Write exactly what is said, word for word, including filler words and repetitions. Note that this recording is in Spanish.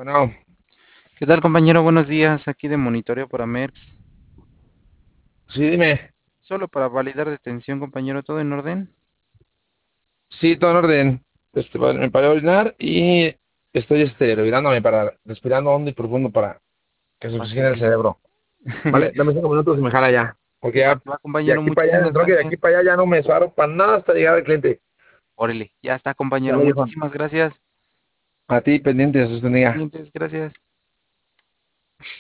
Bueno, ¿Qué tal, compañero? Buenos días. Aquí de monitoreo para MERX. sí, dime. Solo para validar detención, compañero. ¿Todo en orden? Sí, todo en orden. Este, pa- me paré a orinar y estoy este, revirándome para, respirando hondo y profundo para que se Va que oxigene el sí. cerebro. ¿Vale? Dame cinco minutos y me jala ya. Porque Va ya, que va, de compañero. aquí para allá, en el Muchísimas troque, de aquí gracias. para allá ya no me paro para nada hasta llegar al cliente. Órale, ya está, compañero. Sale, viejo. Muchísimas gracias. A ti, pendientes, Dios te bendiga. Pendientes, gracias.